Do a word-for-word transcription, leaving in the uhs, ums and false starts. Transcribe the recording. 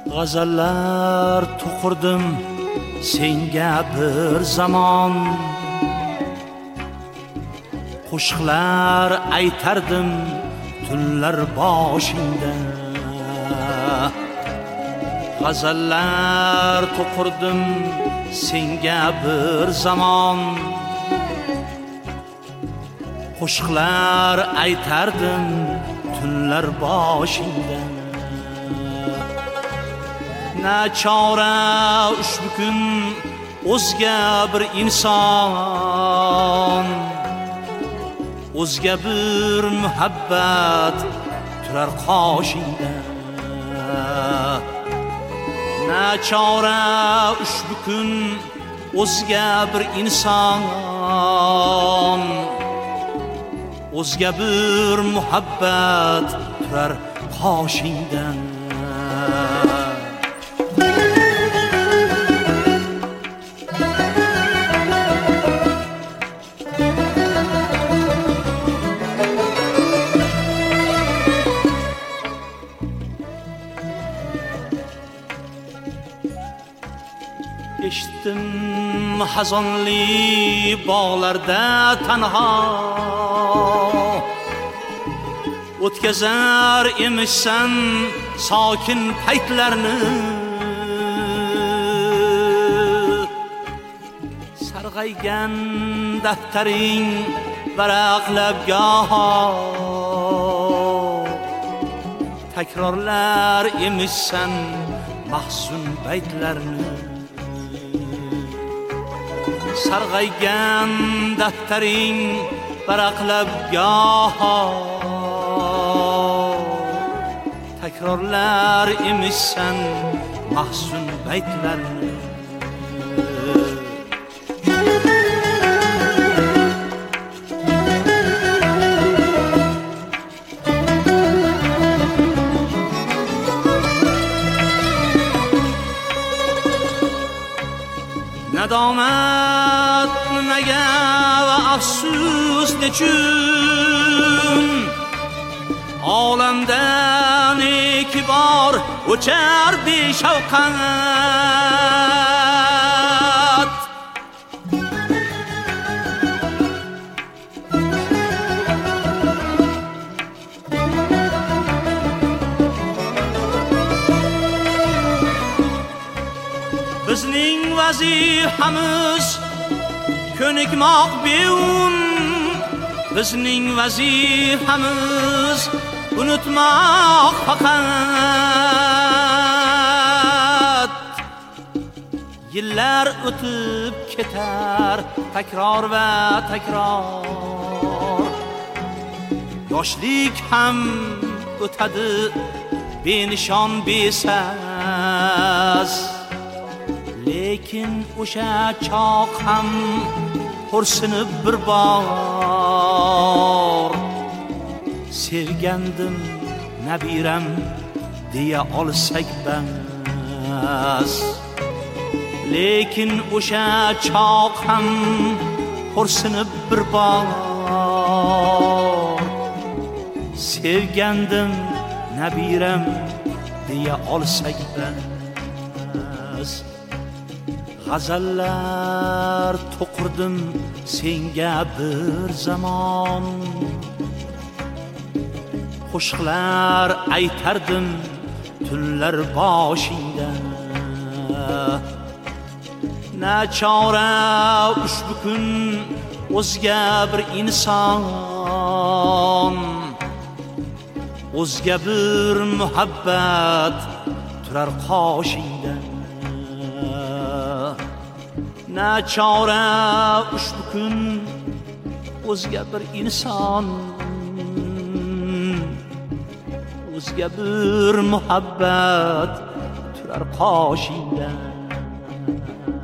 G'azallar to'qirdim senga bir zamon, qo'shiqlar aytardim tunlar boshingda. G'azallar to'qirdim senga bir zamon, qo'shiqlar aytardim tunlar boshingda. Nachora ushbu kun o'zga bir inson, o'zga bir muhabbat turar qoshingda. Nachora ushbu kun o'zga bir inson, o'zga bir muhabbat turar qoshingdan. Eshitdim hazonli bog'larda tanho, o'tkazar emishsan sokin paytlarni. Sarg'aygan daftaring varaqlab goho, takrorlar emishsan mahzun baytlarni. Sarg'aygan daftaring varaqlab goho, takrorlar emishsan mahzun baytlarni. Nadomat nimaga va afsus nechun, olamda neki bor o'char beshavqat. Bizning vazifamiz ko'nikmoq beun, bizning vazifamiz unutmoq faqat. Yillar o'tib ketar takror va takror, yoshlik ham o'tadi benishon besaz. Lekin o'sha choq ham xo'rsinib bir bor, sevgandim nabiram deya olsak bas. Lekin o'sha choq ham xo'rsinib bir bor, sevgandim nabiram deya olsak bas. G'azallar to'qirdim senga bir zamon, qo'shiqlar aytardim tunlar boshingda. Nachora ushbu kun o'zga bir inson, o'zga bir muhabbat turar qoshingda. Nachora ushbu kun o'zga bir inson, o'zga bir muhabbat turar qoshingda.